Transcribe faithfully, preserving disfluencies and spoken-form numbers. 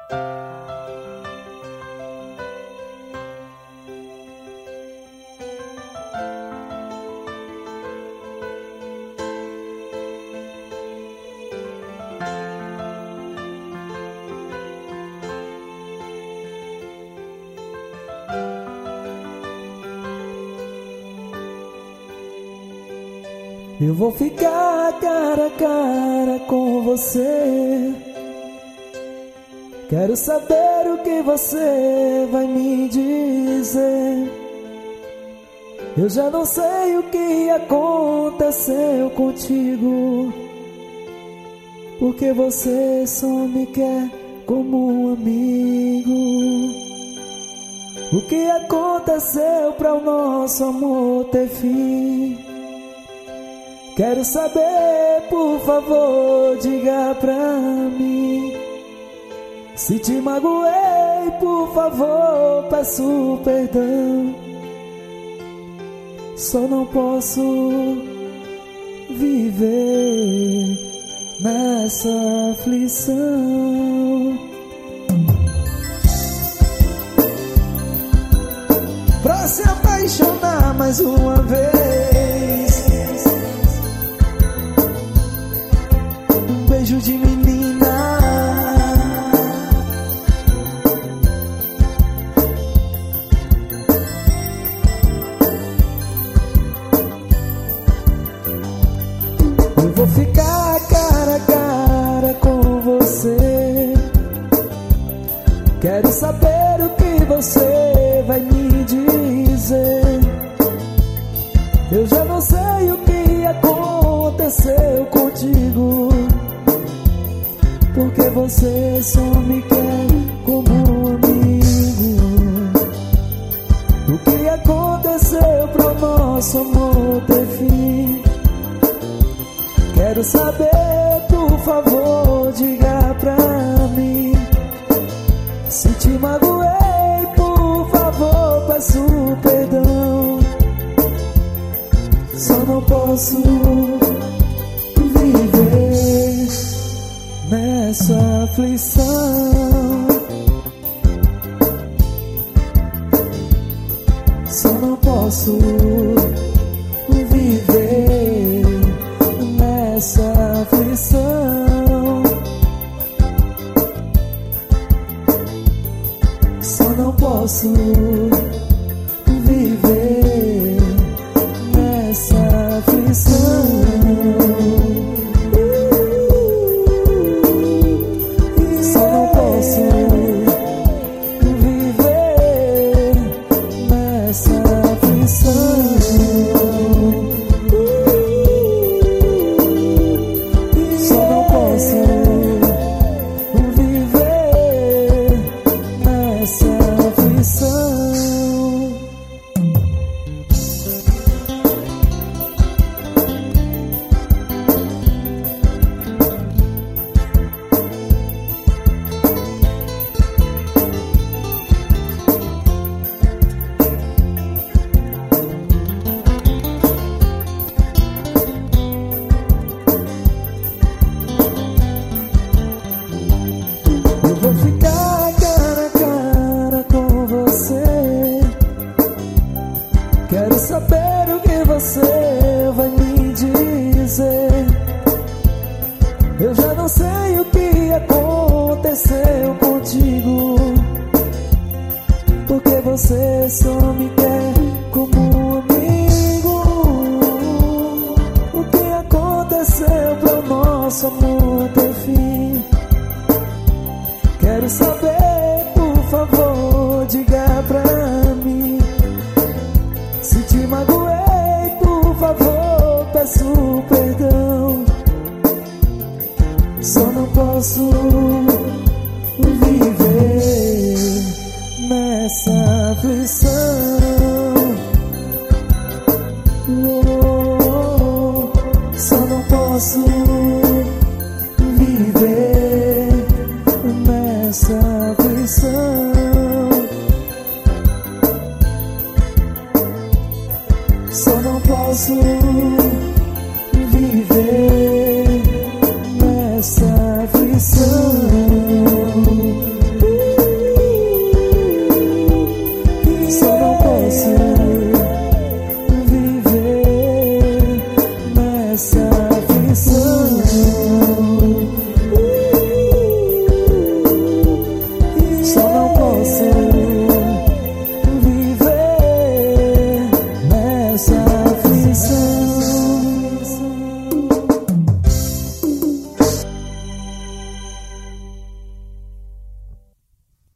Eu vou ficar cara a cara com você. Quero saber o que você vai me dizer. Eu já não sei o que aconteceu contigo, porque você só me quer como um amigo. O que aconteceu para o nosso amor ter fim? Quero saber, por favor, diga pra mim. Se te magoei, por favor, peço perdão. Só não posso viver nessa aflição. Pra se apaixonar mais uma vez, um beijo de menina, eu vou ficar cara a cara com você. Quero saber o que você vai me dizer. Eu já não sei o que aconteceu contigo, porque você só me quer como um amigo. O que aconteceu pro nosso amor ter fim? Quero saber, por favor, diga pra mim. Se te magoei, por favor, peço perdão. Só não posso viver nessa aflição. Só não posso viver nessa aflição. Só não posso viver nessa aflição. Só não posso viver nessa aflição. Só não posso viver nessa aflição. Eu vou ficar cara a cara com você. Quero saber o que você vai me dizer. Eu já não sei o que aconteceu contigo, porque você só me quer como um amigo. O que aconteceu pro nosso amor ter fim? Quero saber,